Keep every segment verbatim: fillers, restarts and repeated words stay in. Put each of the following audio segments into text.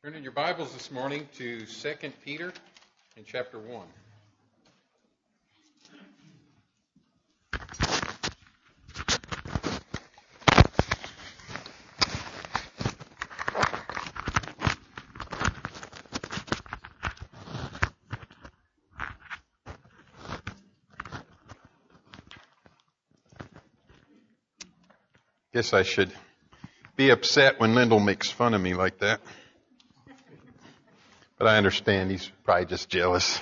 Turn in your Bibles this morning to Second Peter in chapter one. Guess I should be upset when Lyndall makes fun of me like that. But I understand he's probably just jealous.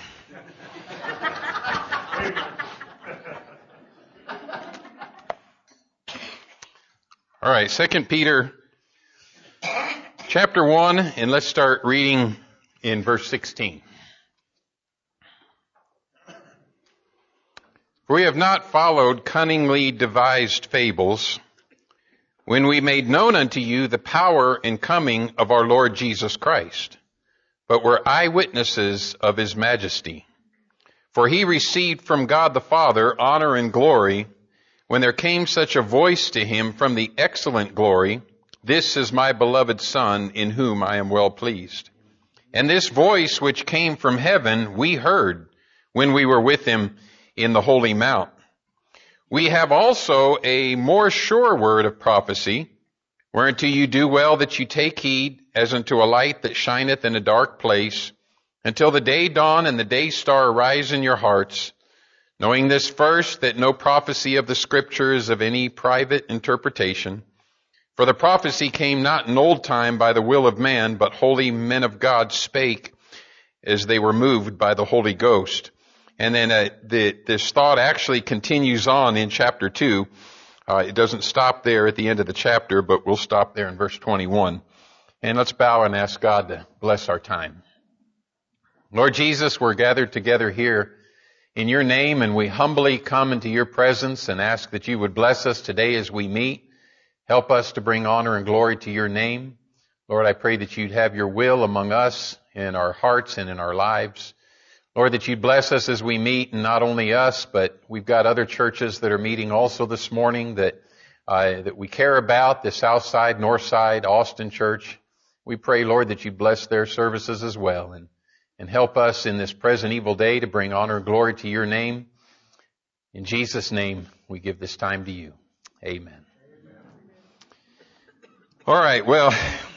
All right, Second Peter chapter one, and let's start reading in verse sixteen. For we have not followed cunningly devised fables, when we made known unto you the power and coming of our Lord Jesus Christ, but were eyewitnesses of his majesty. For he received from God the Father honor and glory, when there came such a voice to him from the excellent glory, This is my beloved Son, in whom I am well pleased. And this voice which came from heaven we heard, when we were with him in the holy mount. We have also a more sure word of prophecy, whereunto you do well that you take heed, as unto a light that shineth in a dark place, until the day dawn and the day star arise in your hearts, knowing this first, that no prophecy of the Scripture is of any private interpretation. For the prophecy came not in old time by the will of man, but holy men of God spake as they were moved by the Holy Ghost. And then uh, the, this thought actually continues on in chapter two. Uh, it doesn't stop there at the end of the chapter, but we'll stop there in verse twenty-one. And let's bow and ask God to bless our time. Lord Jesus, we're gathered together here in your name, and we humbly come into your presence and ask that you would bless us today as we meet. Help us to bring honor and glory to your name. Lord, I pray that you'd have your will among us, in our hearts and in our lives. Lord, that you'd bless us as we meet, and not only us, but we've got other churches that are meeting also this morning that uh, that we care about, the South Side, North Side, Austin Church. We pray, Lord, that you bless their services as well, and, and help us in this present evil day to bring honor and glory to your name. In Jesus' name, we give this time to you. Amen. Amen. All right, well,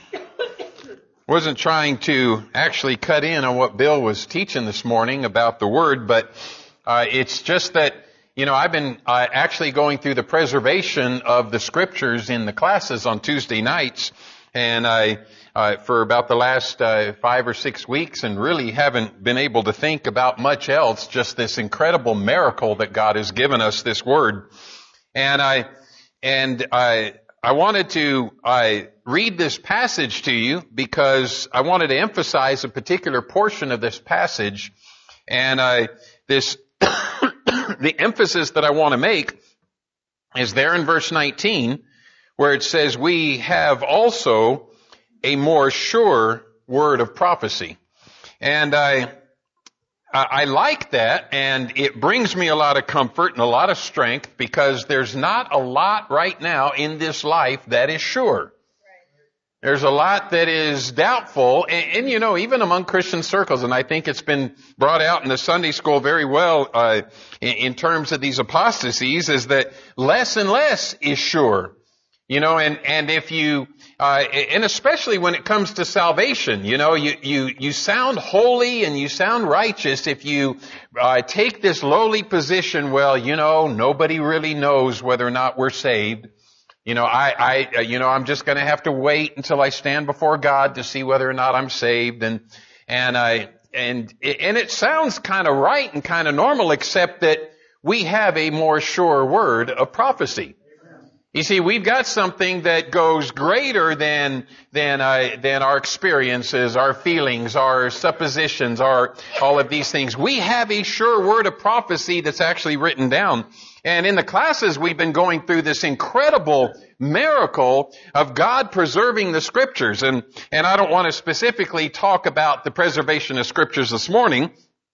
wasn't trying to actually cut in on what Bill was teaching this morning about the Word, but uh, it's just that, you know, I've been uh, actually going through the preservation of the Scriptures in the classes on Tuesday nights, and I, uh, for about the last uh, five or six weeks, and really haven't been able to think about much else, just this incredible miracle that God has given us, this Word. And I, and I, I wanted to I read this passage to you because I wanted to emphasize a particular portion of this passage, and I this the emphasis that I want to make is there in verse nineteen, where it says, "We have also a more sure word of prophecy," and I. I like that, and it brings me a lot of comfort and a lot of strength, because there's not a lot right now in this life that is sure. There's a lot that is doubtful, and, and you know, even among Christian circles, and I think it's been brought out in the Sunday school very well uh, in, in terms of these apostasies, is that less and less is sure. You know, and, and if you, uh, and especially when it comes to salvation, you know, you, you, you sound holy and you sound righteous if you, uh, take this lowly position. Well, you know, nobody really knows whether or not we're saved. You know, I, I, you know, I'm just going to have to wait until I stand before God to see whether or not I'm saved. And, and I, and, and it sounds kind of right and kind of normal, except that we have a more sure word of prophecy. You see, we've got something that goes greater than than uh, than our experiences, our feelings, our suppositions, our all of these things. We have a sure word of prophecy that's actually written down. And in the classes, we've been going through this incredible miracle of God preserving the Scriptures. And and I don't want to specifically talk about the preservation of Scriptures this morning,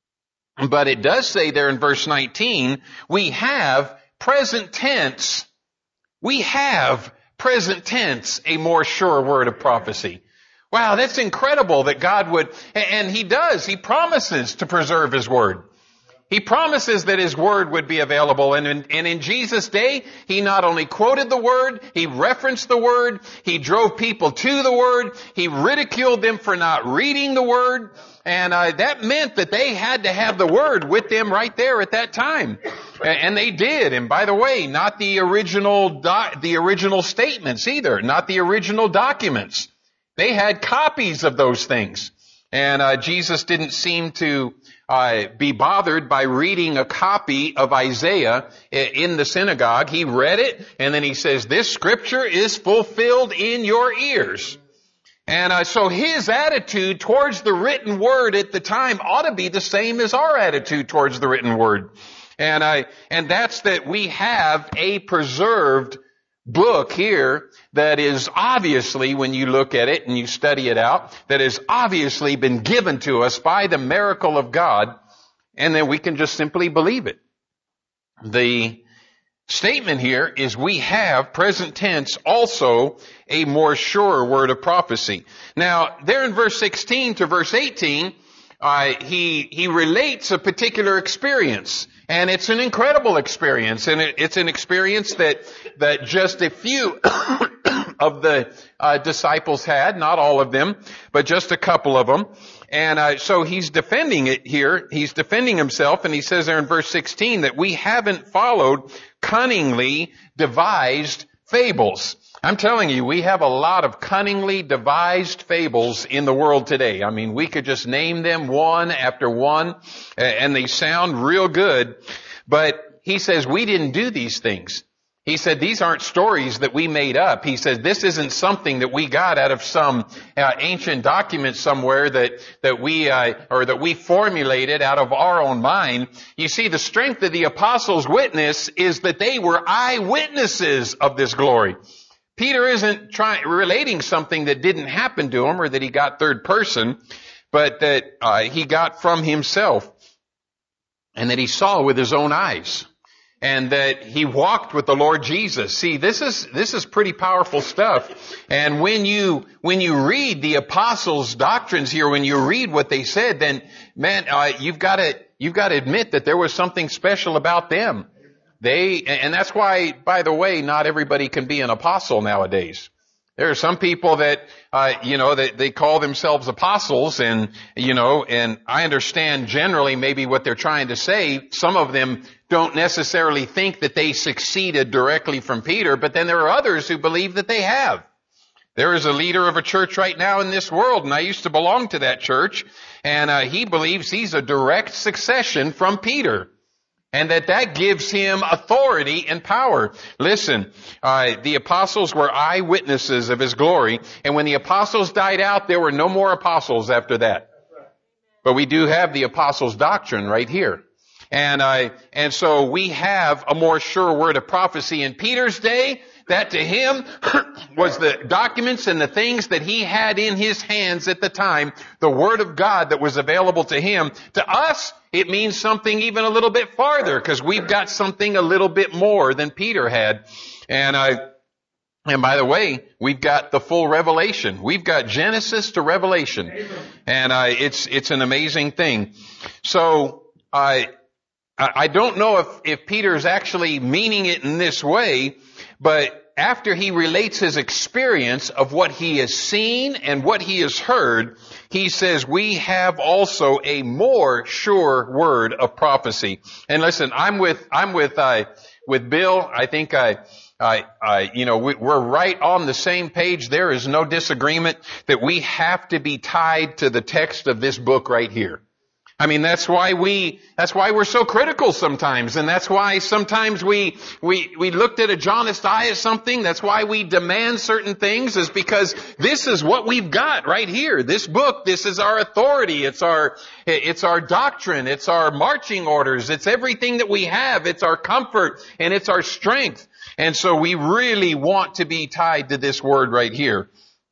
but it does say there in verse nineteen, we have present tense. We have present tense a more sure word of prophecy. Wow, that's incredible that God would, and He does. He promises to preserve His Word. He promises that His Word would be available. And in, and in Jesus' day, He not only quoted the Word, He referenced the Word, He drove people to the Word, He ridiculed them for not reading the Word. And uh, that meant that they had to have the Word with them right there at that time. And they did. And by the way, not the original, doc, the original statements either, not the original documents. They had copies of those things. And uh, Jesus didn't seem to uh, be bothered by reading a copy of Isaiah in the synagogue. He read it, and then He says, this scripture is fulfilled in your ears. And uh, so His attitude towards the written word at the time ought to be the same as our attitude towards the written word. And I, and that's that we have a preserved book here that is obviously, when you look at it and you study it out, that has obviously been given to us by the miracle of God, and then we can just simply believe it. The statement here is we have, present tense, also a more sure word of prophecy. Now, there in verse sixteen to verse eighteen, uh, he, he relates a particular experience. And it's an incredible experience, and it, it's an experience that, that just a few of the uh, disciples had, not all of them, but just a couple of them. And uh, so he's defending it here. He's defending himself, and he says there in verse sixteen that we haven't followed cunningly devised fables. I'm telling you, we have a lot of cunningly devised fables in the world today. I mean, we could just name them one after one, and they sound real good. But he says we didn't do these things. He said these aren't stories that we made up. He says this isn't something that we got out of some uh, ancient document somewhere that that we uh, or that we formulated out of our own mind. You see, the strength of the apostles' witness is that they were eyewitnesses of this glory. Peter isn't trying, relating something that didn't happen to him or that he got third person, but that uh, he got from himself and that he saw with his own eyes and that he walked with the Lord Jesus. See, this is, this is pretty powerful stuff. And when you, when you read the apostles' doctrines here, when you read what they said, then man, uh, you've got to, you've got to admit that there was something special about them. They, and that's why, by the way, not everybody can be an apostle nowadays. There are some people that, uh, you know, that they call themselves apostles and, you know, and I understand generally maybe what they're trying to say. Some of them don't necessarily think that they succeeded directly from Peter, but then there are others who believe that they have. There is a leader of a church right now in this world, and I used to belong to that church, and uh, he believes he's a direct succession from Peter. And that that gives him authority and power. Listen, uh, the apostles were eyewitnesses of His glory. And when the apostles died out, there were no more apostles after that. But we do have the apostles' doctrine right here. And, uh, and so we have a more sure word of prophecy. In Peter's day, that to him was the documents and the things that he had in his hands at the time, the Word of God that was available to him. To us, it means something even a little bit farther because we've got something a little bit more than Peter had. And I, and by the way, we've got the full Revelation. We've got Genesis to Revelation. And uh, it's, it's an amazing thing. So I, I don't know if, if Peter's actually meaning it in this way, but after he relates his experience of what he has seen and what he has heard, he says, we have also a more sure word of prophecy. And listen, I'm with, I'm with, uh, with Bill. I think I, I, I, you know, we, we're right on the same page. There is no disagreement that we have to be tied to the text of this book right here. I mean, that's why we, that's why we're so critical sometimes. And that's why sometimes we, we, we looked at a jaundiced eye at something. That's why we demand certain things, is because this is what we've got right here. This book, this is our authority. It's our, it's our doctrine. It's our marching orders. It's everything that we have. It's our comfort and it's our strength. And so we really want to be tied to this word right here.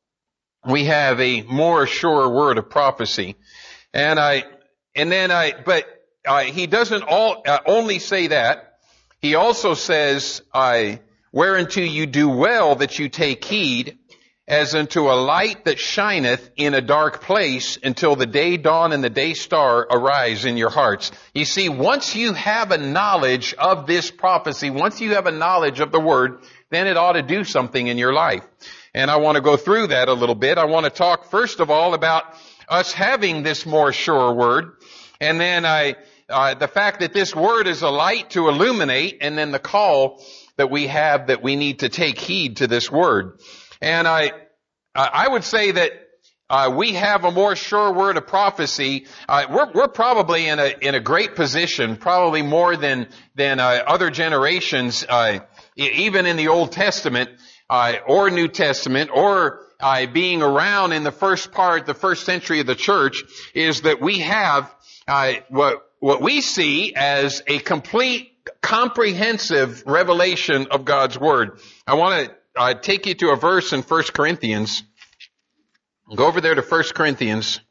We have a more sure word of prophecy. And I, And then I, but uh, he doesn't all uh, only say that. He also says, uh, "Whereunto you do well that you take heed, as unto a light that shineth in a dark place until the day dawn and the day star arise in your hearts. You see, once you have a knowledge of this prophecy, once you have a knowledge of the Word, then it ought to do something in your life. And I want to go through that a little bit. I want to talk first of all about us having this more sure Word. And then I, uh, the fact that this Word is a light to illuminate, and then the call that we have that we need to take heed to this Word. And I, I would say that uh, we have a more sure word of prophecy. Uh, we're, we're probably in a in a great position, probably more than than uh, other generations, uh, even in the Old Testament uh, or New Testament, or uh, being around in the first part, the first century of the church, is that we have uh, what what we see as a complete, comprehensive revelation of God's Word. I want to Uh, take you to a verse in First Corinthians. Go over there to First Corinthians.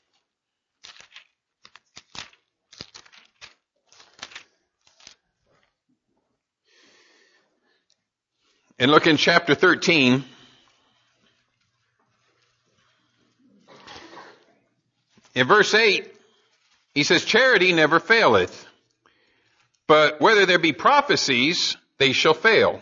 And look in chapter thirteen. In verse eight, he says, charity never faileth, but whether there be prophecies, they shall fail.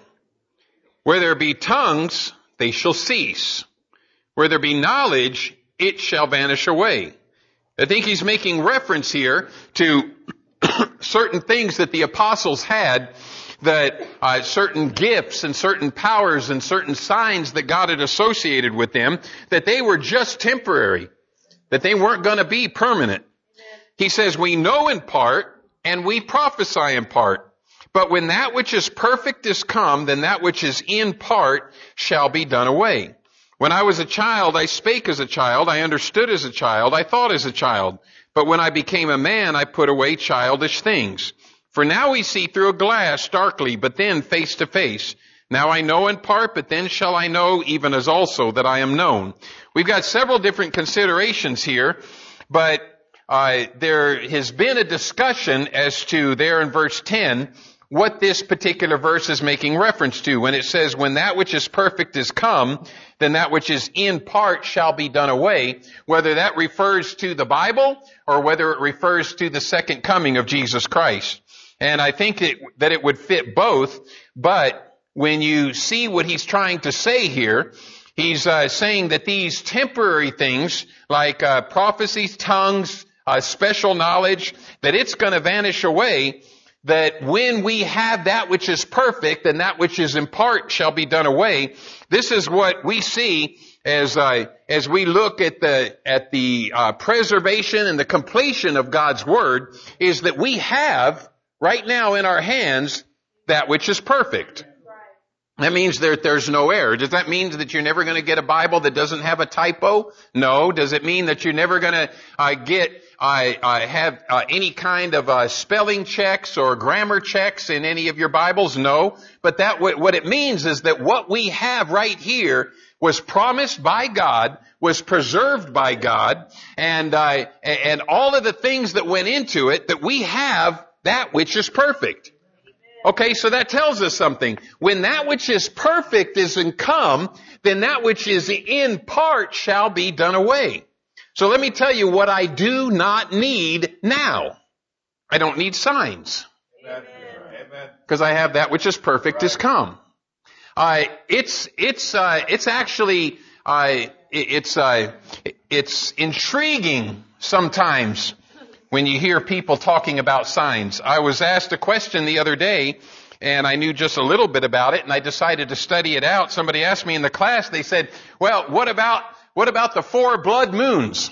Where there be tongues, they shall cease. Where there be knowledge, it shall vanish away. I think he's making reference here to certain things that the apostles had, that uh, certain gifts and certain powers and certain signs that God had associated with them, that they were just temporary, that they weren't going to be permanent. He says, we know in part and we prophesy in part. But when that which is perfect is come, then that which is in part shall be done away. When I was a child, I spake as a child, I understood as a child, I thought as a child. But when I became a man, I put away childish things. For now we see through a glass darkly, but then face to face. Now I know in part, but then shall I know even as also that I am known. We've got several different considerations here, but uh, there has been a discussion as to, there in verse ten, what this particular verse is making reference to. When it says, when that which is perfect is come, then that which is in part shall be done away, whether that refers to the Bible or whether it refers to the second coming of Jesus Christ. And I think it, that it would fit both, but when you see what he's trying to say here, he's uh, saying that these temporary things, like uh, prophecies, tongues, uh, special knowledge, that it's going to vanish away, that when we have that which is perfect, then that which is in part shall be done away. This is what we see as uh, as we look at the at the uh, preservation and the completion of God's Word, is that we have right now in our hands that which is perfect. That means that there's no error. Does that mean that you're never going to get a Bible that doesn't have a typo? No. Does it mean that you're never going to uh, get, uh, uh, have uh, any kind of uh, spelling checks or grammar checks in any of your Bibles? No. But that what it means is that what we have right here was promised by God, was preserved by God, and uh, and all of the things that went into it, that we have that which is perfect. Okay, so that tells us something. When that which is perfect is in come, then that which is in part shall be done away. So let me tell you what I do not need now. I don't need signs. Because I have that which is perfect is come. Uh, it's, it's, uh, it's actually, uh, it's, uh, it's intriguing sometimes when you hear people talking about signs. I was asked a question the other day, and I knew just a little bit about it, and I decided to study it out. Somebody asked me in the class, they said, well, what about, what about the four blood moons?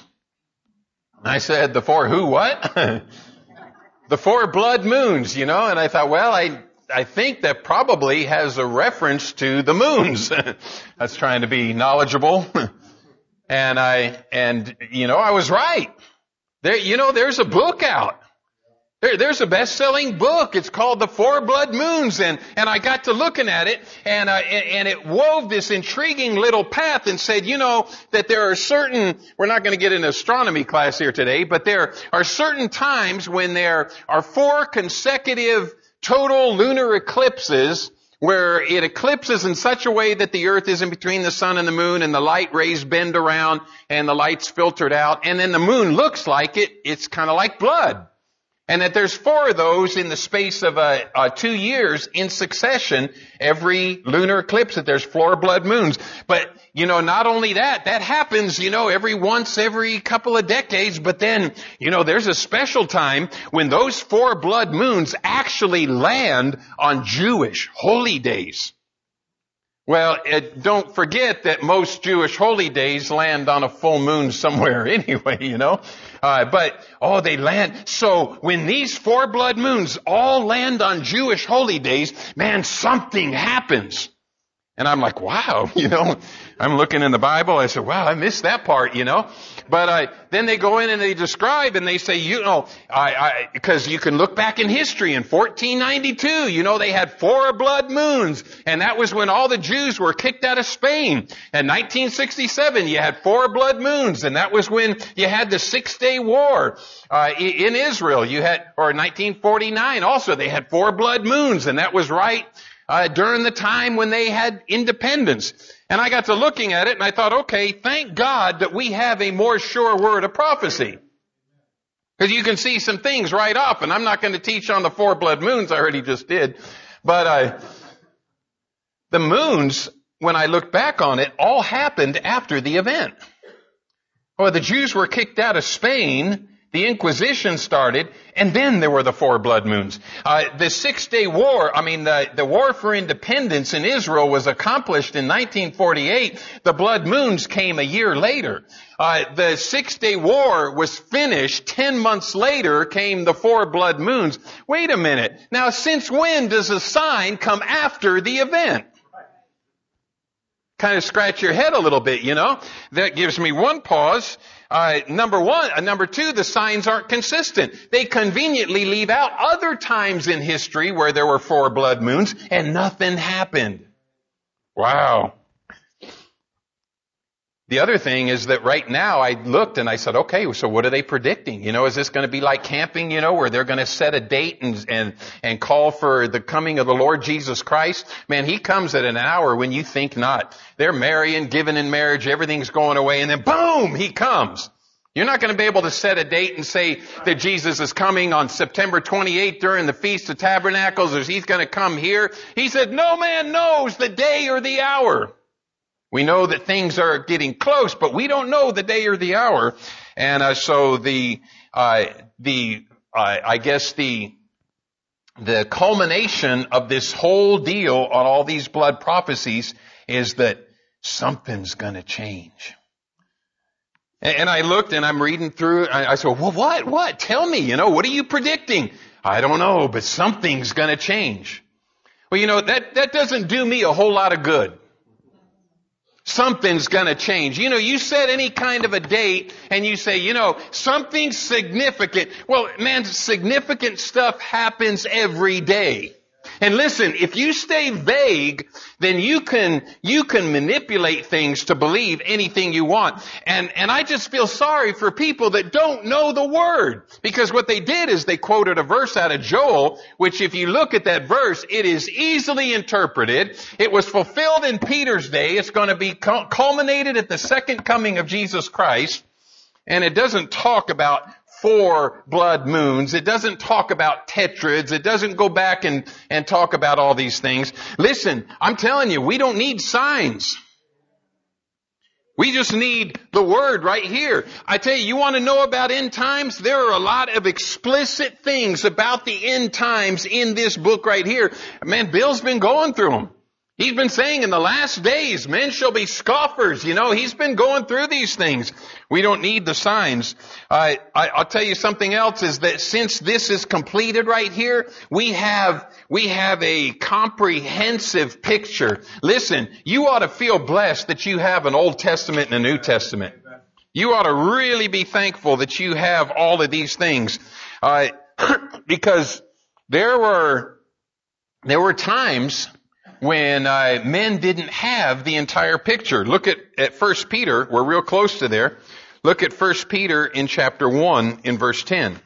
I said, the four who, what? The four blood moons, you know, and I thought, well, I, I think that probably has a reference to the moons. That's trying to be knowledgeable. And I, and, you know, I was right. There, you know, there's a book out. There, there's a best-selling book. It's called The Four Blood Moons, and and I got to looking at it, and uh, and, and it wove this intriguing little path and said, you know, that there are certain. We're not going to get an astronomy class here today, but there are certain times when there are four consecutive total lunar eclipses where it eclipses in such a way that the earth is in between the sun and the moon, and the light rays bend around and the light's filtered out, and then the moon looks like it, it's kind of like blood. And that there's four of those in the space of uh, uh, two years in succession, every lunar eclipse, that there's four blood moons. But, you know, not only that, that happens, you know, every once, every couple of decades, but then, you know, there's a special time when those four blood moons actually land on Jewish holy days. Well, it, don't forget that most Jewish holy days land on a full moon somewhere anyway, you know. Uh, but, oh, they land. So when these four blood moons all land on Jewish holy days, man, something happens. And I'm like, wow, you know, I'm looking in the Bible. I said, wow, I missed that part, you know. But uh, then they go in and they describe and they say, you know, I, I, because you can look back in history in fourteen ninety-two, you know, they had four blood moons. And that was when all the Jews were kicked out of Spain. In nineteen sixty-seven, you had four blood moons. And that was when you had the Six-Day War uh, in Israel. You had, or nineteen forty-nine also, they had four blood moons. And that was right Uh, during the time when they had independence. And I got to looking at it and I thought, okay, thank God that we have a more sure word of prophecy. Because you can see some things right off, and I'm not going to teach on the four blood moons, I already just did. But uh, the moons, when I look back on it, all happened after the event. Well, the Jews were kicked out of Spain. The Inquisition started, and then there were the four blood moons. Uh, the Six-Day War, I mean, the, the war for independence in Israel was accomplished in nineteen forty-eight. The blood moons came a year later. Uh, the Six-Day War was finished. Ten months later came the four blood moons. Wait a minute. Now, since when does a sign come after the event? Kind of scratch your head a little bit, you know. That gives me one pause. Uh, number one, uh, number two, the signs aren't consistent. They conveniently leave out other times in history where there were four blood moons and nothing happened. Wow. The other thing is that right now I looked and I said, okay, so what are they predicting? You know, is this going to be like camping, you know, where they're going to set a date and, and, and call for the coming of the Lord Jesus Christ? Man, He comes at an hour when you think not. They're marrying, giving in marriage, everything's going away, and then boom, He comes. You're not going to be able to set a date and say that Jesus is coming on September twenty-eighth during the Feast of Tabernacles, or He's going to come here. He said, no man knows the day or the hour. We know that things are getting close, but we don't know the day or the hour. And uh, so the, uh, the, uh, I guess the, the culmination of this whole deal on all these blood prophecies is that something's going to change. And, and I looked and I'm reading through. I, I said, well, what? What? Tell me. You know, what are you predicting? I don't know, but something's going to change. Well, you know, that that doesn't do me a whole lot of good. Something's going to change. You know, you set any kind of a date and you say, you know, something significant. Well, man, significant stuff happens every day. And listen, if you stay vague, then you can, you can manipulate things to believe anything you want. And, and I just feel sorry for people that don't know the Word. Because what they did is they quoted a verse out of Joel, which if you look at that verse, it is easily interpreted. It was fulfilled in Peter's day. It's going to be culminated at the second coming of Jesus Christ. And it doesn't talk about four blood moons. It doesn't talk about tetrads. It doesn't go back and, and talk about all these things. Listen, I'm telling you, we don't need signs. We just need the Word right here. I tell you, you want to know about end times? There are a lot of explicit things about the end times in this book right here. Man, Bill's been going through them. He's been saying in the last days, men shall be scoffers. You know, he's been going through these things. We don't need the signs. Uh, I, I'll tell you something else is that since this is completed right here, we have, we have a comprehensive picture. Listen, you ought to feel blessed that you have an Old Testament and a New Testament. You ought to really be thankful that you have all of these things. Uh, because there were, there were times when uh, men didn't have the entire picture. Look at, at First Peter. We're real close to there. Look at First Peter in chapter one in verse ten.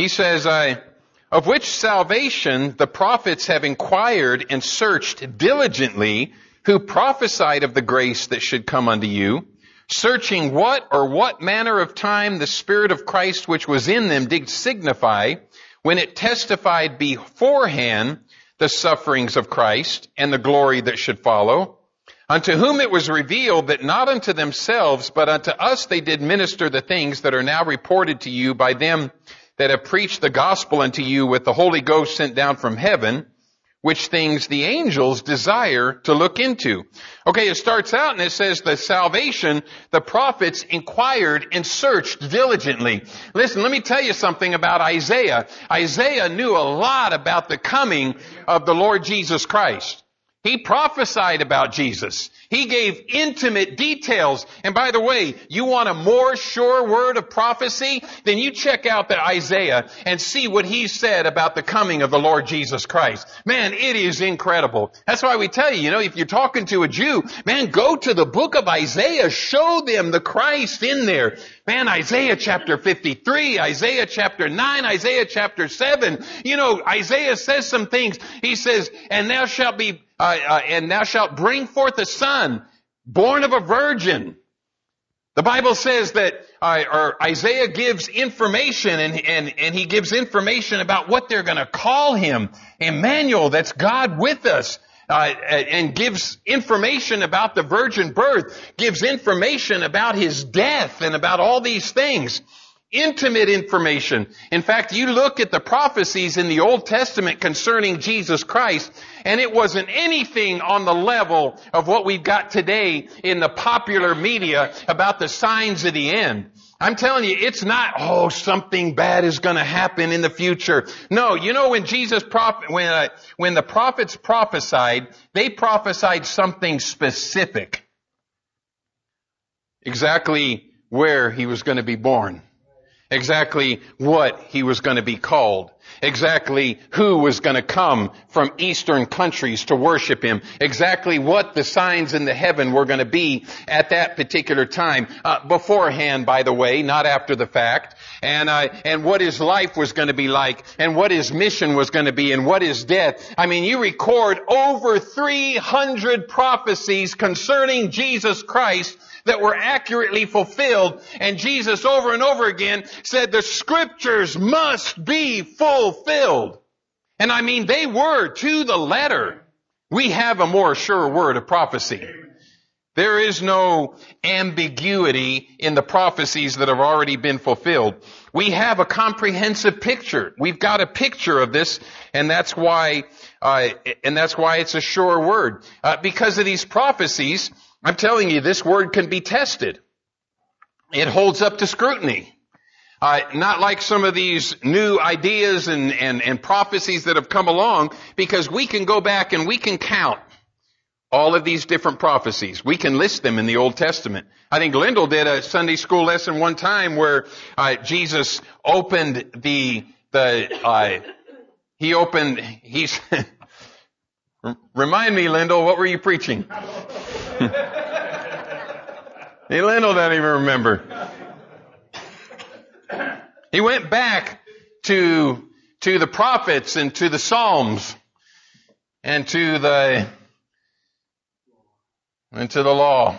He says, I, of which salvation the prophets have inquired and searched diligently, who prophesied of the grace that should come unto you, searching what or what manner of time the Spirit of Christ which was in them did signify, when it testified beforehand the sufferings of Christ and the glory that should follow, unto whom it was revealed that not unto themselves, but unto us they did minister the things that are now reported to you by them that have preached the gospel unto you with the Holy Ghost sent down from heaven, which things the angels desire to look into. Okay, it starts out and it says the salvation, the prophets inquired and searched diligently. Listen, let me tell you something about Isaiah. Isaiah knew a lot about the coming of the Lord Jesus Christ. He prophesied about Jesus. He gave intimate details. And by the way, you want a more sure word of prophecy? Then you check out the Isaiah and see what he said about the coming of the Lord Jesus Christ. Man, it is incredible. That's why we tell you, you know, if you're talking to a Jew, man, go to the book of Isaiah. Show them the Christ in there. Man, Isaiah chapter fifty-three, Isaiah chapter nine, Isaiah chapter seven. You know, Isaiah says some things. He says, and thou shalt be Uh, uh, and thou shalt bring forth a son, born of a virgin. The Bible says that uh, or Isaiah gives information, and, and, and he gives information about what they're going to call him. Emmanuel, that's God with us. Uh, and gives information about the virgin birth, gives information about his death and about all these things. Intimate information. In fact, you look at the prophecies in the Old Testament concerning Jesus Christ, and it wasn't anything on the level of what we've got today in the popular media about the signs of the end. I'm telling you, it's not, oh, something bad is going to happen in the future. No, you know, when Jesus, proph- when, uh, when the prophets prophesied, they prophesied something specific. Exactly where he was going to be born. Exactly what he was going to be called. Exactly who was going to come from eastern countries to worship him. Exactly what the signs in the heaven were going to be at that particular time. Uh, beforehand, by the way, not after the fact. And, uh, and what his life was going to be like. And what his mission was going to be. And what his death. I mean, you record over three hundred prophecies concerning Jesus Christ that were accurately fulfilled. And Jesus over and over again said the scriptures must be fulfilled. And I mean, they were to the letter. We have a more sure word of prophecy. There is no ambiguity in the prophecies that have already been fulfilled. We have a comprehensive picture. We've got a picture of this, and that's why, uh, and that's why it's a sure word. Uh, because of these prophecies, I'm telling you, this word can be tested. It holds up to scrutiny. Uh, not like some of these new ideas and, and, and prophecies that have come along, because we can go back and we can count all of these different prophecies. We can list them in the Old Testament. I think Lyndall did a Sunday school lesson one time where uh, Jesus opened the, the uh, he opened, he's, remind me, Lyndall, what were you preaching? Hey, Lyndall doesn't even remember. He went back to, to the prophets and to the Psalms and to the, and to the law.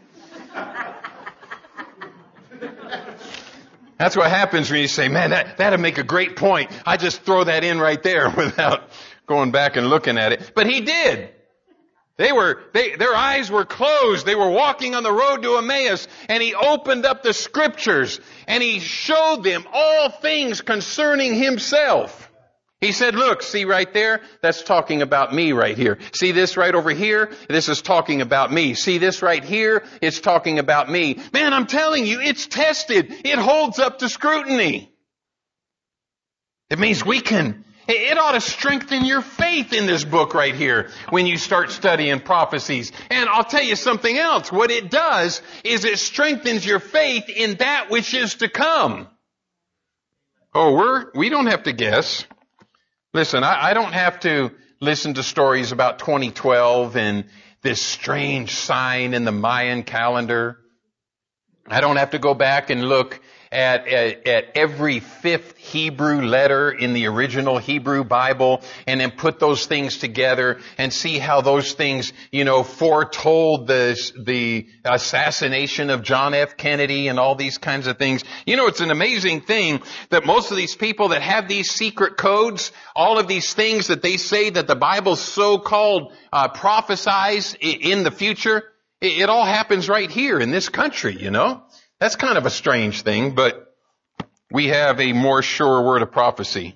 That's what happens when you say, man, that, that'd make a great point. I just throw that in right there without going back and looking at it. But he did. They were, they, their eyes were closed. They were walking on the road to Emmaus, and he opened up the scriptures and he showed them all things concerning himself. He said, look, see right there? That's talking about me right here. See this right over here? This is talking about me. See this right here? It's talking about me. Man, I'm telling you, it's tested. It holds up to scrutiny. It means we can, it ought to strengthen your faith in this book right here when you start studying prophecies. And I'll tell you something else. What it does is it strengthens your faith in that which is to come. Oh, we're, we don't have to guess. Listen, I, I don't have to listen to stories about twenty twelve and this strange sign in the Mayan calendar. I don't have to go back and look at, at, at every fifth Hebrew letter in the original Hebrew Bible and then put those things together and see how those things, you know, foretold the, the assassination of John F. Kennedy and all these kinds of things. You know, it's an amazing thing that most of these people that have these secret codes, all of these things that they say that the Bible so-called uh, prophesies in the future, it, it all happens right here in this country, you know. That's kind of a strange thing, but we have a more sure word of prophecy.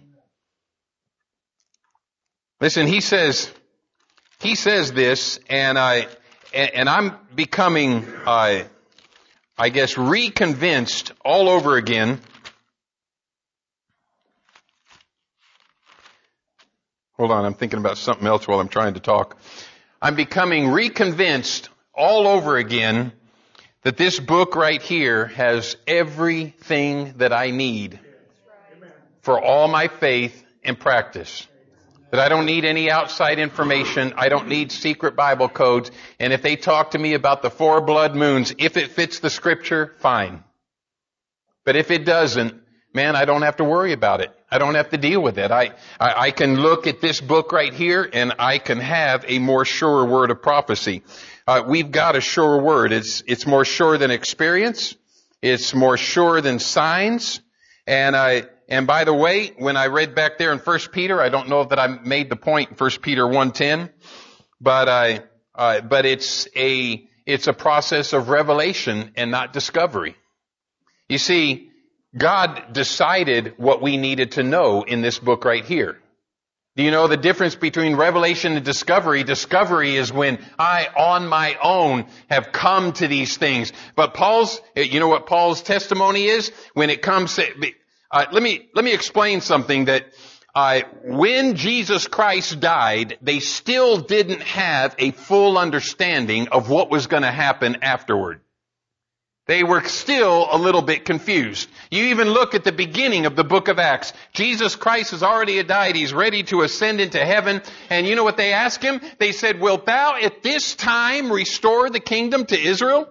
Listen, he says, he says this, and I, and I'm becoming, uh, I guess, reconvinced all over again. Hold on, I'm thinking about something else while I'm trying to talk. I'm becoming reconvinced all over again that this book right here has everything that I need for all my faith and practice. That I don't need any outside information. I don't need secret Bible codes. And if they talk to me about the four blood moons, if it fits the scripture, fine. But if it doesn't, man, I don't have to worry about it. I don't have to deal with it. I, I, I can look at this book right here and I can have a more sure word of prophecy. Uh, we've got a sure word. It's, it's more sure than experience. It's more sure than signs. And I, and by the way, when I read back there in First Peter, I don't know that I made the point in First Peter one ten, but I, uh, but it's a, it's a process of revelation and not discovery. You see, God decided what we needed to know in this book right here. Do you know the difference between revelation and discovery? Discovery is when I, on my own, have come to these things. But Paul's, you know what Paul's testimony is? When it comes to, uh, let me, let me explain something that, uh, when Jesus Christ died, they still didn't have a full understanding of what was going to happen afterward. They were still a little bit confused. You even look at the beginning of the book of Acts. Jesus Christ has already died. He's ready to ascend into heaven. And you know what they asked him? They said, "Wilt thou at this time restore the kingdom to Israel?"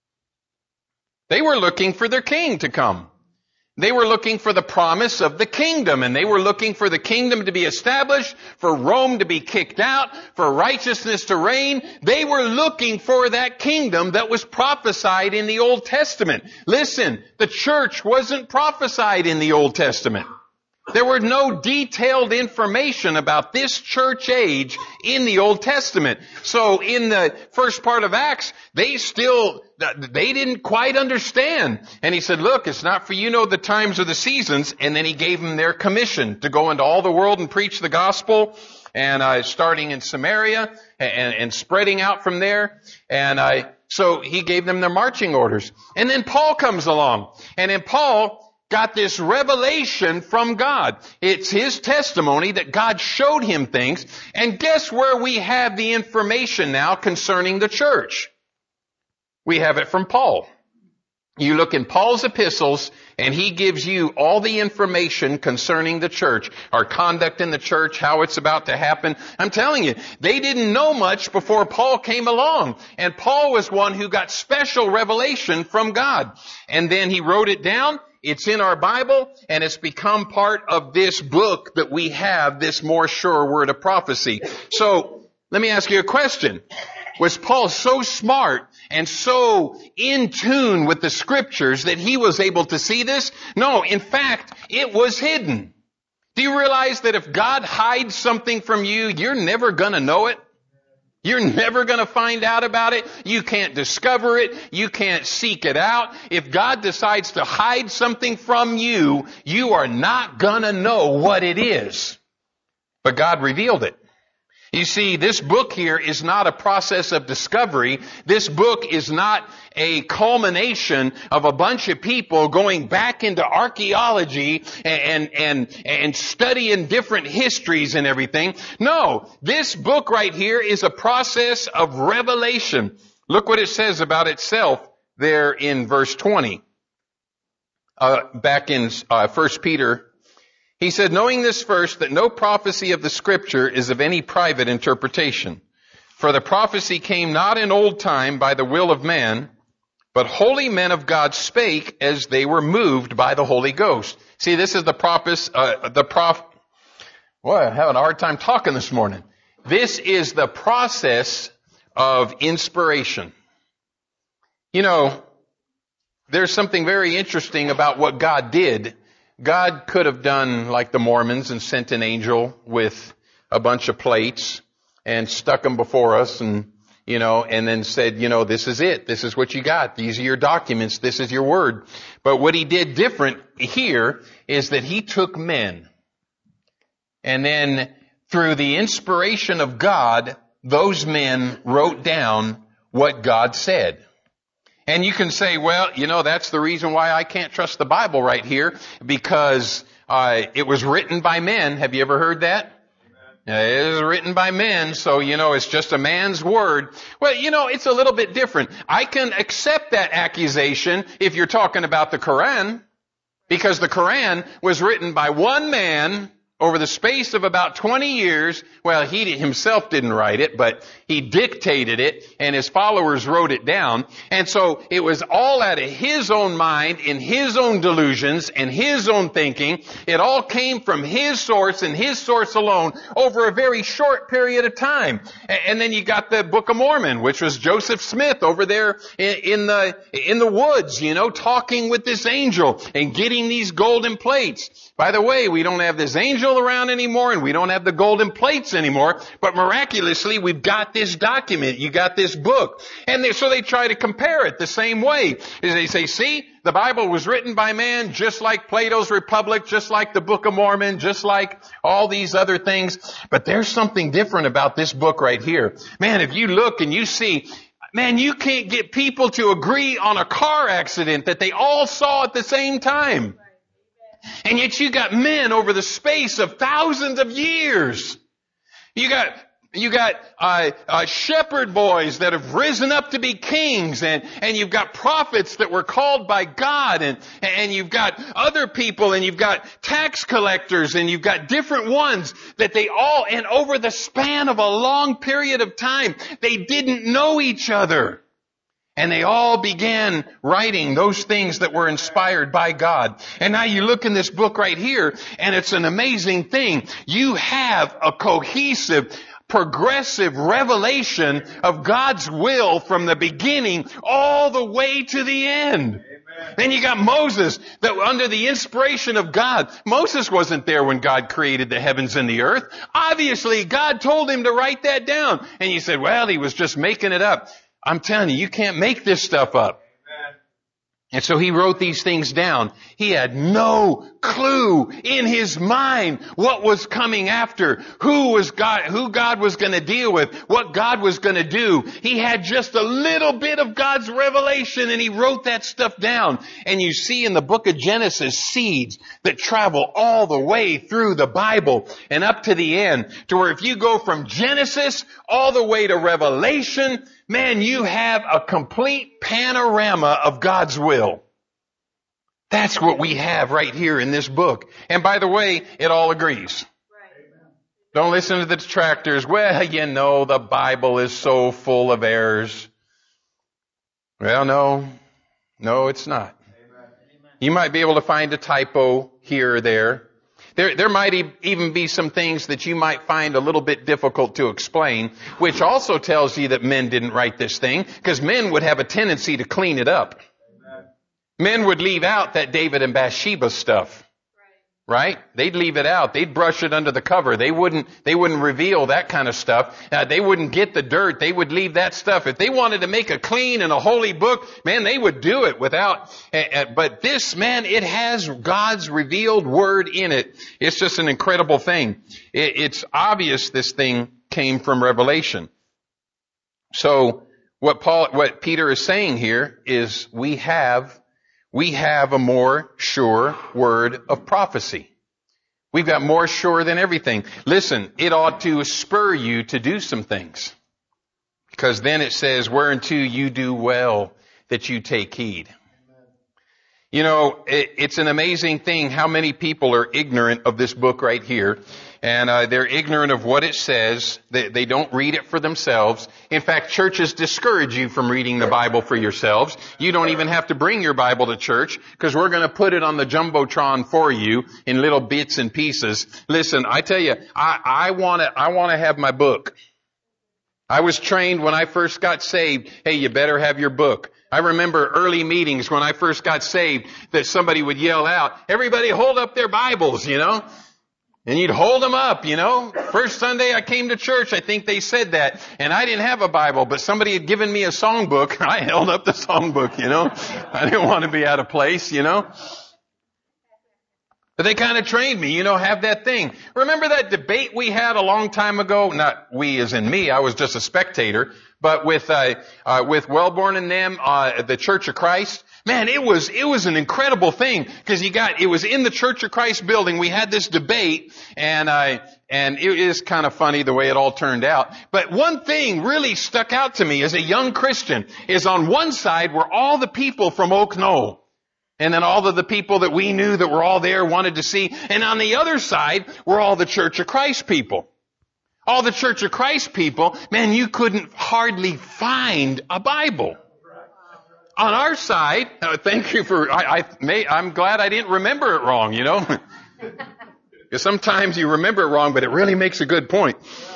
They were looking for their king to come. They were looking for the promise of the kingdom, and they were looking for the kingdom to be established, for Rome to be kicked out, for righteousness to reign. They were looking for that kingdom that was prophesied in the Old Testament. Listen, the church wasn't prophesied in the Old Testament. There were no detailed information about this church age in the Old Testament. So in the first part of Acts, they still, they didn't quite understand. And he said, look, it's not for you know the times or the seasons. And then he gave them their commission to go into all the world and preach the gospel. And uh, starting in Samaria and, and spreading out from there. And I, so he gave them their marching orders. And then Paul comes along. And then Paul got this revelation from God. It's his testimony that God showed him things. And guess where we have the information now concerning the church? We have it from Paul. You look in Paul's epistles, and he gives you all the information concerning the church, our conduct in the church, how it's about to happen. I'm telling you, they didn't know much before Paul came along. And Paul was one who got special revelation from God. And then he wrote it down. It's in our Bible, and it's become part of this book that we have, this more sure word of prophecy. So, let me ask you a question. Was Paul so smart and so in tune with the scriptures that he was able to see this? No, in fact, it was hidden. Do you realize that if God hides something from you, you're never gonna know it? You're never going to find out about it. You can't discover it. You can't seek it out. If God decides to hide something from you, you are not going to know what it is. But God revealed it. You see, this book here is not a process of discovery. This book is not a culmination of a bunch of people going back into archaeology and, and, and studying different histories and everything. No, this book right here is a process of revelation. Look what it says about itself there in verse twenty. Uh, back in uh, First Peter. He said, knowing this first, that no prophecy of the Scripture is of any private interpretation. For the prophecy came not in old time by the will of man, But holy men of God spake as they were moved by the Holy Ghost. See, this is the propos, uh, the prof, boy, I'm having a hard time talking this morning. This is the process of inspiration. You know, there's something very interesting about what God did. God could have done like the Mormons and sent an angel with a bunch of plates and stuck them before us and, you know, and then said, you know, this is it. This is what you got. These are your documents. This is your word. But what he did different here is that he took men, and then through the inspiration of God, those men wrote down what God said. And you can say, well, you know, that's the reason why I can't trust the Bible right here, because uh, it was written by men. Have you ever heard that? It is written by men, so, you know, it's just a man's word. Well, you know, it's a little bit different. I can accept that accusation if you're talking about the Quran, because the Quran was written by one man over the space of about twenty years. Well, he himself didn't write it, but he dictated it, and his followers wrote it down. And so it was all out of his own mind, in his own delusions, and his own thinking. It all came from his source and his source alone over a very short period of time. And then you got the Book of Mormon, which was Joseph Smith over there in the, in the woods, you know, talking with this angel and getting these golden plates. By the way, we don't have this angel around anymore, and we don't have the golden plates anymore, but miraculously we've got this document, you got this book. And they, so they try to compare it the same way. They say, see, the Bible was written by man, just like Plato's Republic, just like the Book of Mormon, just like all these other things. But there's something different about this book right here. Man, if you look and you see, man, you can't get people to agree on a car accident that they all saw at the same time. And yet you got men over the space of thousands of years. You got, you got, uh, uh, shepherd boys that have risen up to be kings, and, and you've got prophets that were called by God, and, and you've got other people, and you've got tax collectors, and you've got different ones that they all, and over the span of a long period of time, they didn't know each other. And they all began writing those things that were inspired by God. And now you look in this book right here, and it's an amazing thing. You have a cohesive, progressive revelation of God's will from the beginning all the way to the end. Amen. Then you got Moses, that under the inspiration of God. Moses wasn't there when God created the heavens and the earth. Obviously, God told him to write that down. And you said, well, he was just making it up. I'm telling you, you can't make this stuff up. Amen. And so he wrote these things down. He had no clue in his mind what was coming after, who was God, who God was going to deal with, what God was going to do. He had just a little bit of God's revelation, and he wrote that stuff down. And you see in the book of Genesis seeds that travel all the way through the Bible and up to the end, to where if you go from Genesis all the way to Revelation, man, you have a complete panorama of God's will. That's what we have right here in this book. And by the way, it all agrees. Right. Don't listen to the detractors. Well, you know, the Bible is so full of errors. Well, no. No, it's not. Amen. You might be able to find a typo here or there. There, there might e- even be some things that you might find a little bit difficult to explain, which also tells you that men didn't write this thing, because men would have a tendency to clean it up. Amen. Men would leave out that David and Bathsheba stuff. Right? They'd leave it out. They'd brush it under the cover. They wouldn't, they wouldn't reveal that kind of stuff. Uh, they wouldn't get the dirt. They would leave that stuff. If they wanted to make a clean and a holy book, man, they would do it without, uh, uh, but this, man, it has God's revealed word in it. It's just an incredible thing. It, it's obvious this thing came from Revelation. So what Paul, what Peter is saying here is we have We have a more sure word of prophecy. We've got more sure than everything. Listen, it ought to spur you to do some things. Because then it says, whereunto you do well that you take heed. You know, it, it's an amazing thing how many people are ignorant of this book right here. And uh, they're ignorant of what it says. They, they don't read it for themselves. In fact, churches discourage you from reading the Bible for yourselves. You don't even have to bring your Bible to church because we're going to put it on the Jumbotron for you in little bits and pieces. Listen, I tell you, I, I want to I want to have my book. I was trained when I first got saved, hey, you better have your book. I remember early meetings when I first got saved that somebody would yell out, everybody hold up their Bibles, you know. And you'd hold them up, you know. First Sunday I came to church, I think they said that. And I didn't have a Bible, but somebody had given me a songbook. I held up the songbook, you know. I didn't want to be out of place, you know. But they kind of trained me, you know, have that thing. Remember that debate we had a long time ago? Not we as in me, I was just a spectator. But with, uh, uh, with Wellborn and them, uh, the Church of Christ. Man, it was, it was an incredible thing because you got, it was in the Church of Christ building. We had this debate and I, uh, and it is kind of funny the way it all turned out. But one thing really stuck out to me as a young Christian is on one side were all the people from Oak Knoll. And then all of the people that we knew that were all there wanted to see. And on the other side were all the Church of Christ people. All the Church of Christ people, man, you couldn't hardly find a Bible. On our side, uh, thank you for, I, I may, I'm glad I didn't remember it wrong, you know. Because sometimes you remember it wrong, but it really makes a good point.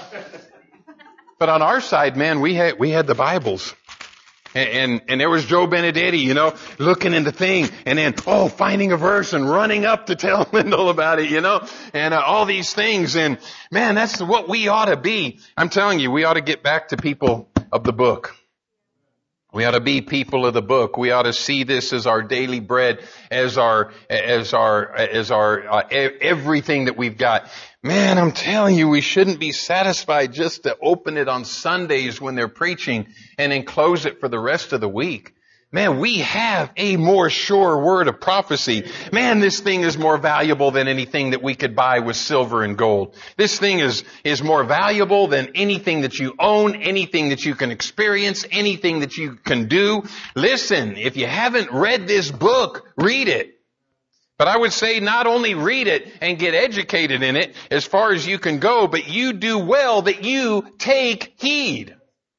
But on our side, man, we had, we had the Bibles. And, and, and there was Joe Benedetti, you know, looking in the thing and then, oh, finding a verse and running up to tell Lyndall about it, you know, and uh, all these things. And man, that's what we ought to be. I'm telling you, we ought to get back to people of the book. We ought to be people of the book. We ought to see this as our daily bread, as our, as our, as our, uh, everything that we've got. Man, I'm telling you, we shouldn't be satisfied just to open it on Sundays when they're preaching and then close it for the rest of the week. Man, we have a more sure word of prophecy. Man, this thing is more valuable than anything that we could buy with silver and gold. This thing is, is more valuable than anything that you own, anything that you can experience, anything that you can do. Listen, if you haven't read this book, read it. But I would say not only read it and get educated in it as far as you can go, but you do well that you take heed.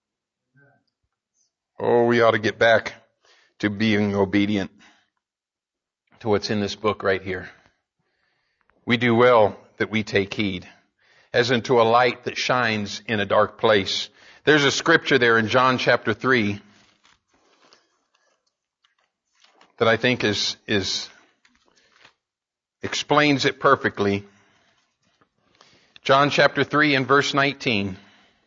Oh, we ought to get back to being obedient to what's in this book right here. We do well that we take heed, as into a light that shines in a dark place. There's a scripture there in John chapter three that I think is, is, explains it perfectly. John chapter three and verse nineteen.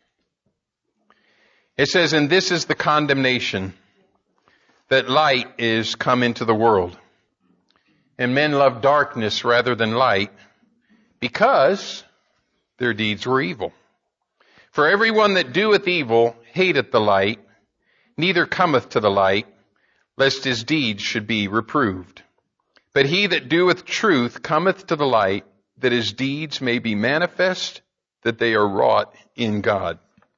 It says, and this is the condemnation, that light is come into the world. And men love darkness rather than light, because their deeds were evil. For everyone that doeth evil hateth the light, neither cometh to the light, lest his deeds should be reproved. But he that doeth truth cometh to the light, that his deeds may be manifest, that they are wrought in God.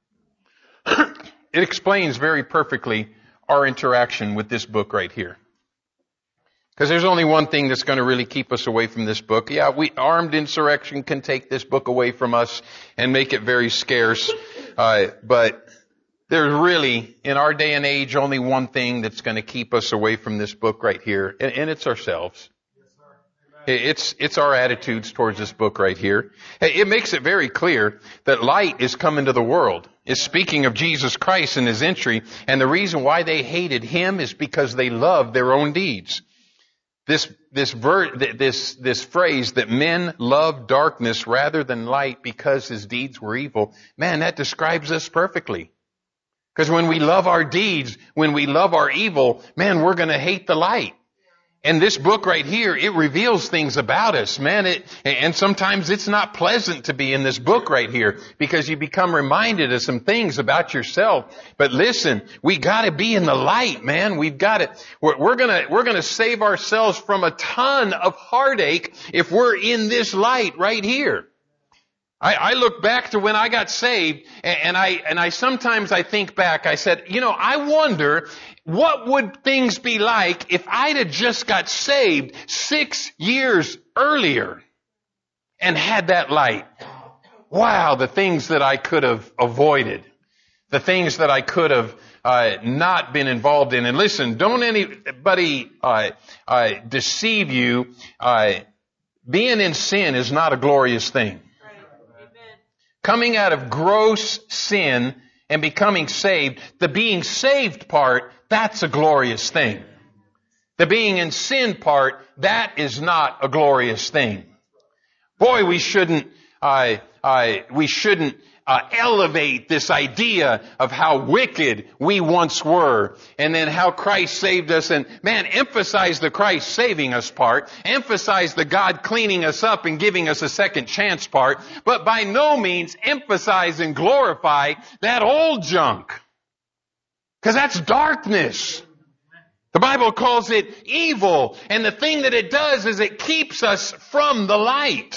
It explains very perfectly our interaction with this book right here. Because there's only one thing that's going to really keep us away from this book. Yeah, we, armed insurrection can take this book away from us and make it very scarce. Uh, but there's really, in our day and age, only one thing that's going to keep us away from this book right here, and, and it's ourselves. It's, it's our attitudes towards this book right here. It makes it very clear that light is coming to the world. It's speaking of Jesus Christ and his entry, and the reason why they hated him is because they loved their own deeds. This, this ver, this, this phrase that men love darkness rather than light because his deeds were evil, man, that describes us perfectly. Because when we love our deeds, when we love our evil, man, we're going to hate the light. And this book right here, it reveals things about us, man. It, and sometimes it's not pleasant to be in this book right here because you become reminded of some things about yourself. But listen, we got to be in the light, man. We've got to. We're, we're gonna we're gonna save ourselves from a ton of heartache if we're in this light right here. I, I look back to when I got saved, and, and I and I sometimes I think back. I said, you know, I wonder what would things be like if I'd have just got saved six years earlier and had that light. Wow, the things that I could have avoided, the things that I could have uh, not been involved in. And listen, don't anybody uh, uh, deceive you. Uh, being in sin is not a glorious thing. Coming out of gross sin and becoming saved, the being saved part, that's a glorious thing. The being in sin part, that is not a glorious thing. Boy, we shouldn't, uh, uh, we shouldn't uh, elevate this idea of how wicked we once were, and then how Christ saved us. And man, emphasize the Christ saving us part, emphasize the God cleaning us up and giving us a second chance part, but by no means emphasize and glorify that old junk, because that's darkness. The Bible calls it evil, and the thing that it does is it keeps us from the light.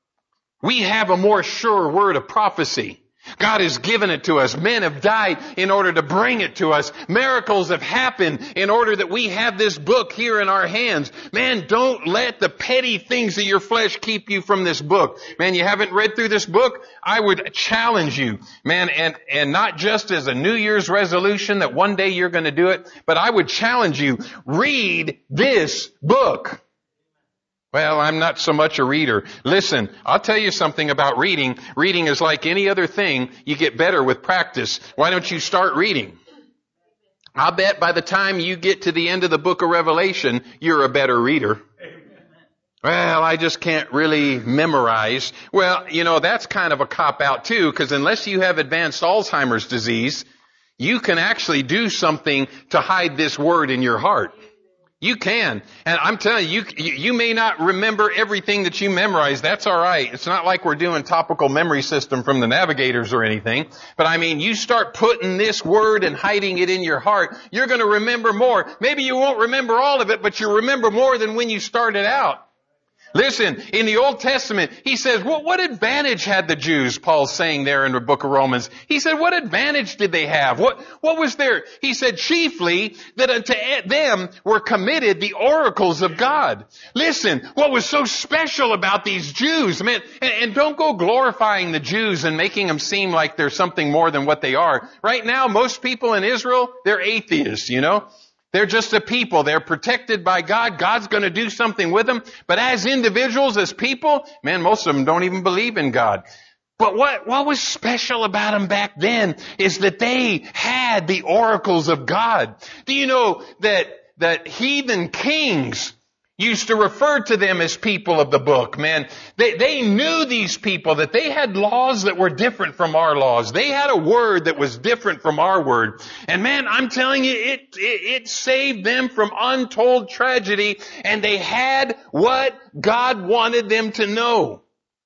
We have a more sure word of prophecy. God has given it to us. Men have died in order to bring it to us. Miracles have happened in order that we have this book here in our hands. Man, don't let the petty things of your flesh keep you from this book. Man, you haven't read through this book? I would challenge you, man, and, and not just as a New Year's resolution that one day you're going to do it, but I would challenge you, read this book. Well, I'm not so much a reader. Listen, I'll tell you something about reading. Reading is like any other thing. You get better with practice. Why don't you start reading? I'll bet by the time you get to the end of the book of Revelation, you're a better reader. Well, I just can't really memorize. Well, you know, that's kind of a cop-out too, because unless you have advanced Alzheimer's disease, you can actually do something to hide this word in your heart. You can. And I'm telling you, you, you may not remember everything that you memorize. That's all right. It's not like we're doing topical memory system from the Navigators or anything. But I mean, you start putting this word and hiding it in your heart, you're going to remember more. Maybe you won't remember all of it, but you remember more than when you started out. Listen, in the Old Testament, he says, well, what advantage had the Jews? Paul's saying there in the book of Romans. He said, what advantage did they have? What, what was there? He said, chiefly that unto them were committed the oracles of God. Listen, what was so special about these Jews? Man, and, and don't go glorifying the Jews and making them seem like they're something more than what they are. Right now, most people in Israel, they're atheists, you know? They're just a people. They're protected by God. God's going to do something with them. But as individuals, as people, man, most of them don't even believe in God. But what, what was special about them back then is that they had the oracles of God. Do you know that, that heathen kings used to refer to them as people of the book, man. They, they knew these people, that they had laws that were different from our laws. They had a word that was different from our word. And man, I'm telling you, it, it, it saved them from untold tragedy, and they had what God wanted them to know.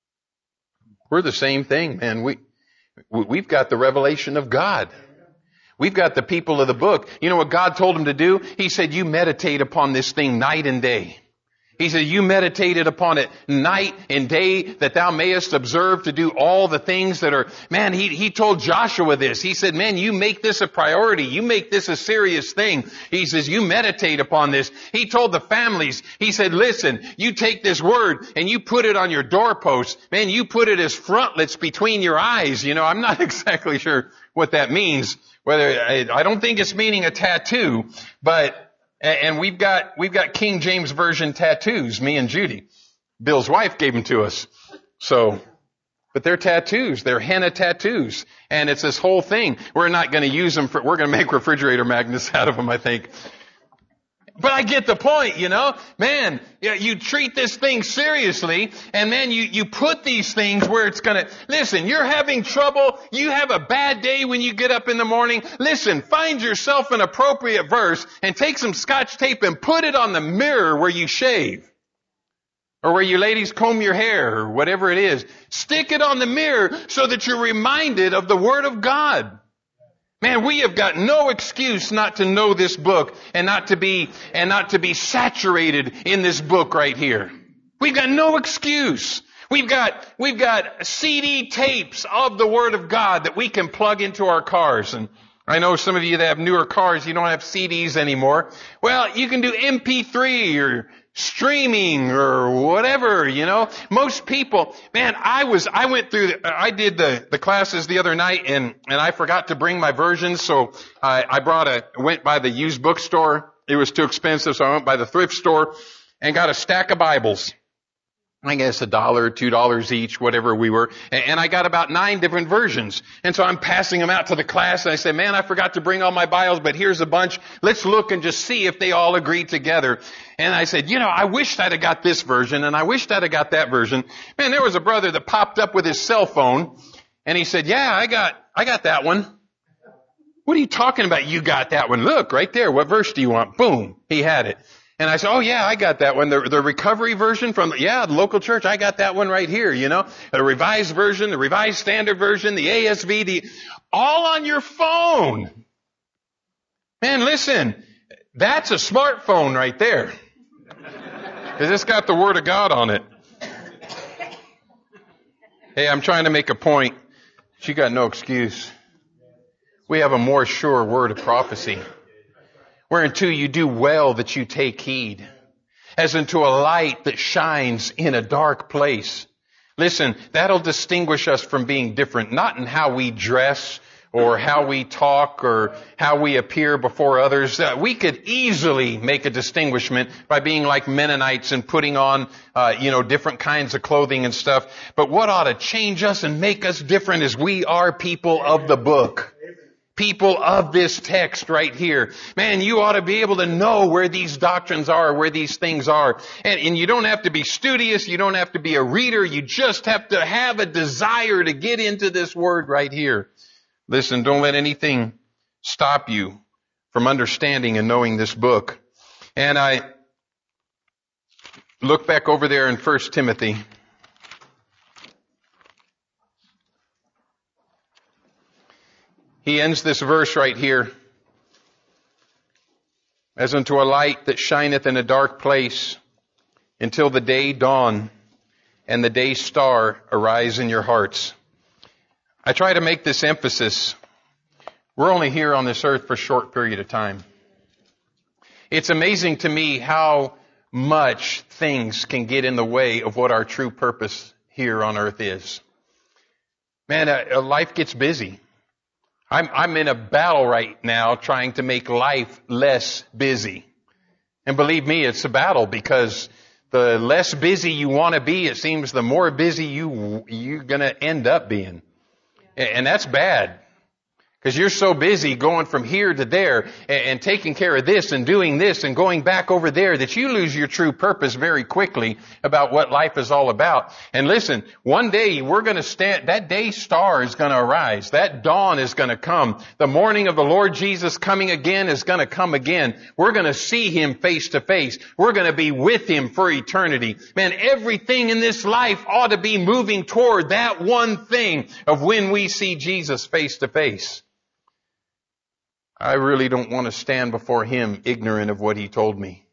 We're the same thing, man. We, we've got the revelation of God. We've got the people of the book. You know what God told them to do? He said, you meditate upon this thing night and day. He said, you meditated upon it night and day, that thou mayest observe to do all the things that are, man, he, he told Joshua this. He said, man, you make this a priority. You make this a serious thing. He says, you meditate upon this. He told the families, he said, listen, you take this word and you put it on your doorpost. Man, you put it as frontlets between your eyes. You know, I'm not exactly sure what that means. Whether, I don't think it's meaning a tattoo, but, and we've got, we've got King James Version tattoos, me and Judy. Bill's wife gave them to us. So, but they're tattoos. They're henna tattoos. And it's this whole thing. We're not going to use them for, we're going to make refrigerator magnets out of them, I think. But I get the point, you know. Man, you treat this thing seriously, and man, you, you put these things where it's gonna, listen, you're having trouble, you have a bad day when you get up in the morning. Listen, find yourself an appropriate verse and take some Scotch tape and put it on the mirror where you shave. Or where you ladies comb your hair, or whatever it is. Stick it on the mirror so that you're reminded of the Word of God. Man, we have got no excuse not to know this book and not to be, and not to be saturated in this book right here. We've got no excuse. We've got, we've got C D tapes of the Word of God that we can plug into our cars. And I know some of you that have newer cars, you don't have C Ds anymore. Well, you can do M P three or streaming or whatever, you know. Most people, man, I was, I went through, the, I did the, the classes the other night and, and I forgot to bring my versions. So I, I brought a, went by the used bookstore. It was too expensive. So I went by the thrift store and got a stack of Bibles. I guess a dollar, two dollars each, whatever we were. And I got about nine different versions. And so I'm passing them out to the class and I say, man, I forgot to bring all my Bibles, but here's a bunch. Let's look and just see if they all agree together. And I said, you know, I wished I'd have got this version and I wished I'd have got that version. Man, there was a brother that popped up with his cell phone and he said, yeah, I got, I got that one. What are you talking about? You got that one. Look right there. What verse do you want? Boom. He had it. And I said, oh yeah, I got that one. The, the recovery version from, yeah, the local church, I got that one right here, you know. The revised version, the revised standard version, the A S V, the, all on your phone. Man, listen, that's a smartphone right there. Because it's got the Word of God on it. Hey, I'm trying to make a point. But you got no excuse. We have a more sure word of prophecy. Whereunto you do well that you take heed, as unto a light that shines in a dark place. Listen, that'll distinguish us from being different, not in how we dress or how we talk or how we appear before others. Uh, we could easily make a distinguishment by being like Mennonites and putting on, uh, you know, different kinds of clothing and stuff. But what ought to change us and make us different is we are people of the book. People of this text right here. Man, you ought to be able to know where these doctrines are, where these things are. And, and you don't have to be studious. You don't have to be a reader. You just have to have a desire to get into this word right here. Listen, don't let anything stop you from understanding and knowing this book. And I look back over there in First Timothy. He ends this verse right here. As unto a light that shineth in a dark place until the day dawn and the day star arise in your hearts. I try to make this emphasis. We're only here on this earth for a short period of time. It's amazing to me how much things can get in the way of what our true purpose here on earth is. Man, uh, life gets busy. I'm, I'm in a battle right now trying to make life less busy. And believe me, it's a battle because the less busy you want to be, it seems the more busy you, you're going to end up being. And that's bad. Because you're so busy going from here to there and, and taking care of this and doing this and going back over there that you lose your true purpose very quickly about what life is all about. And listen, one day we're going to stand, that day star is going to arise. That dawn is going to come. The morning of the Lord Jesus coming again is going to come again. We're going to see Him face to face. We're going to be with Him for eternity. Man, everything in this life ought to be moving toward that one thing of when we see Jesus face to face. I really don't want to stand before Him ignorant of what He told me.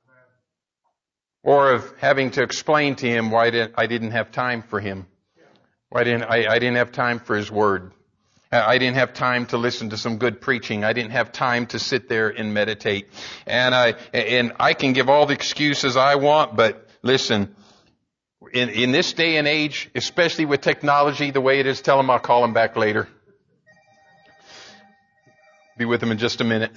Or of having to explain to Him why I didn't have time for Him. Why didn't I, I didn't have time for His Word. I didn't have time to listen to some good preaching. I didn't have time to sit there and meditate. And I, and I can give all the excuses I want, but listen, in, in this day and age, especially with technology the way it is, tell Him I'll call Him back later. Be with Him in just a minute.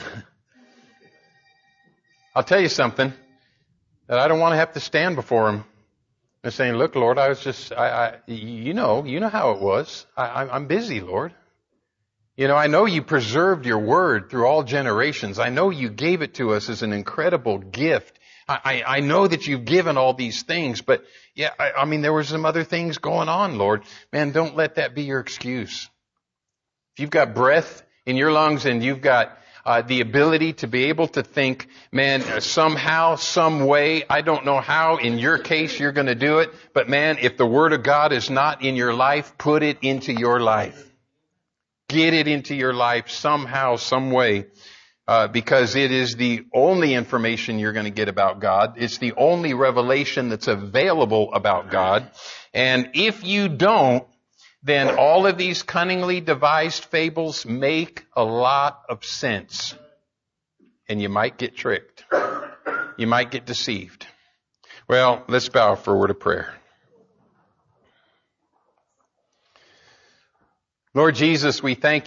I'll tell you something that I don't want to have to stand before Him and saying, look, Lord, I was just, I, I you know, you know how it was. I, I'm busy, Lord. You know, I know you preserved your word through all generations. I know you gave it to us as an incredible gift. I, I, I know that you've given all these things, but yeah, I, I mean, there were some other things going on, Lord. Man, don't let that be your excuse. If you've got breath in your lungs and you've got uh, the ability to be able to think, man, somehow, some way, I don't know how in your case you're going to do it, but man, if the Word of God is not in your life, put it into your life. Get it into your life somehow, some way. uh, because it is the only information you're going to get about God. It's the only revelation that's available about God. And if you don't, then all of these cunningly devised fables make a lot of sense. And you might get tricked. You might get deceived. Well, let's bow for a word of prayer. Lord Jesus, we thank you.